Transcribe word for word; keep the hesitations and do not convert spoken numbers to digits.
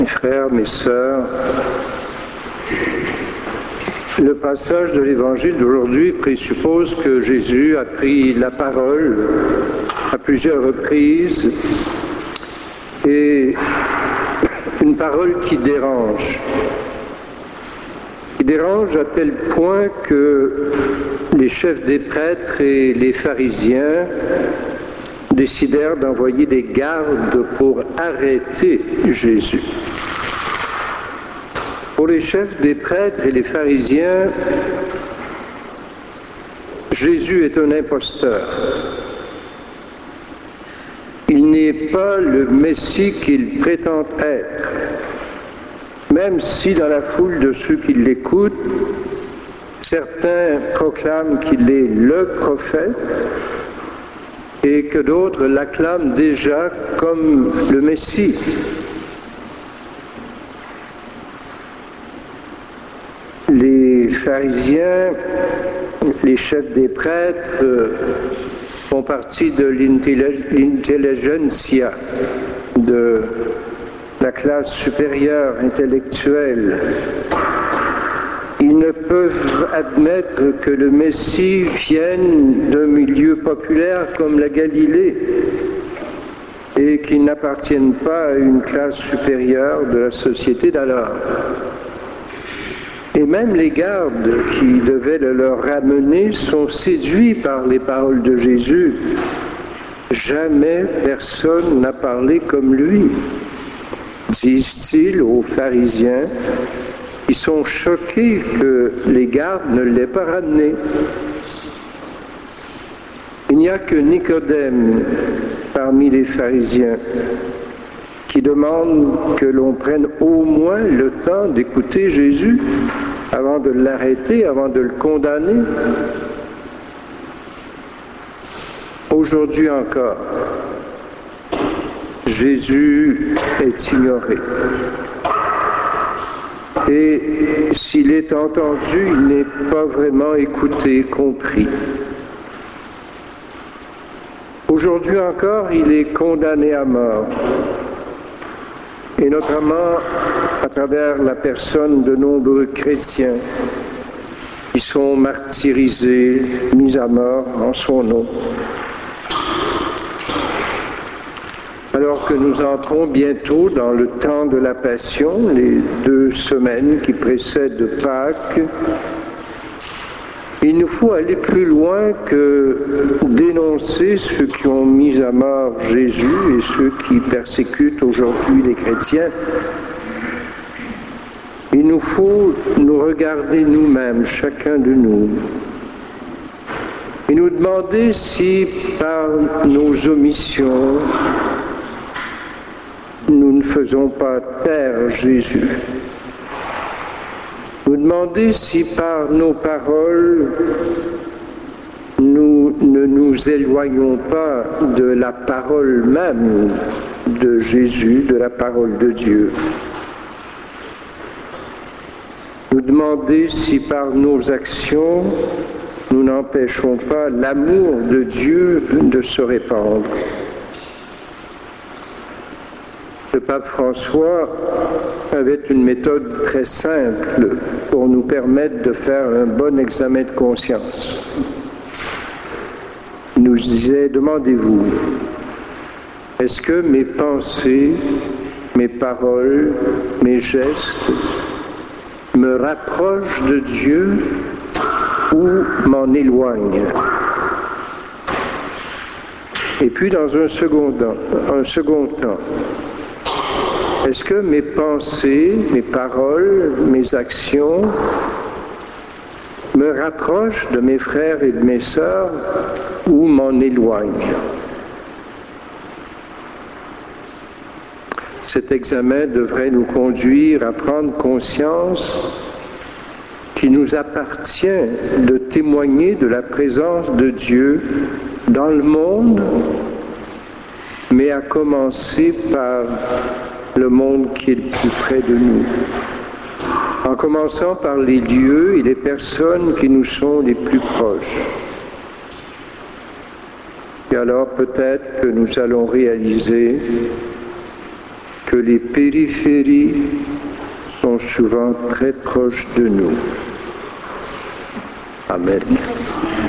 Mes frères, mes sœurs, le passage de l'évangile d'aujourd'hui présuppose que Jésus a pris la parole à plusieurs reprises et une parole qui dérange. Qui dérange à tel point que les chefs des prêtres et les pharisiens décidèrent d'envoyer des gardes pour arrêter Jésus. Pour les chefs des prêtres et les pharisiens, Jésus est un imposteur. Il n'est pas le Messie qu'il prétend être, même si dans la foule de ceux qui l'écoutent, certains proclament qu'il est le prophète et que d'autres l'acclament déjà comme le Messie. Les pharisiens, les chefs des prêtres, font partie de l'intelligentsia, de la classe supérieure intellectuelle. Ils ne peuvent admettre que le Messie vienne d'un milieu populaire comme la Galilée et qu'il n'appartienne pas à une classe supérieure de la société d'alors. Et même les gardes qui devaient le leur ramener sont séduits par les paroles de Jésus. Jamais personne n'a parlé comme lui, disent-ils aux pharisiens. Ils sont choqués que les gardes ne l'aient pas ramené. Il n'y a que Nicodème parmi les pharisiens qui demande que l'on prenne au moins le temps d'écouter Jésus avant de l'arrêter, avant de le condamner. Aujourd'hui encore, Jésus est ignoré. Et s'il est entendu, il n'est pas vraiment écouté, compris. Aujourd'hui encore, il est condamné à mort. Et notamment à travers la personne de nombreux chrétiens qui sont martyrisés, mis à mort en son nom. Alors que nous entrons bientôt dans le temps de la Passion, les deux semaines qui précèdent Pâques, il nous faut aller plus loin que dénoncer ceux qui ont mis à mort Jésus et ceux qui persécutent aujourd'hui les chrétiens. Il nous faut nous regarder nous-mêmes, chacun de nous, et nous demander si par nos omissions, nous ne faisons pas taire Jésus. Nous demander si par nos paroles, nous ne nous éloignons pas de la parole même de Jésus, de la parole de Dieu. Nous demander si par nos actions, nous n'empêchons pas l'amour de Dieu de se répandre. Le pape François avait une méthode très simple pour nous permettre de faire un bon examen de conscience. Il nous disait, demandez-vous, est-ce que mes pensées, mes paroles, mes gestes me rapprochent de Dieu ou m'en éloignent? Et puis dans un second temps, un second temps, est-ce que mes pensées, mes paroles, mes actions me rapprochent de mes frères et de mes sœurs ou m'en éloignent? Cet examen devrait nous conduire à prendre conscience qu'il nous appartient de témoigner de la présence de Dieu dans le monde, mais à commencer par le monde qui est le plus près de nous. En commençant par les lieux et les personnes qui nous sont les plus proches. Et alors peut-être que nous allons réaliser que les périphéries sont souvent très proches de nous. Amen.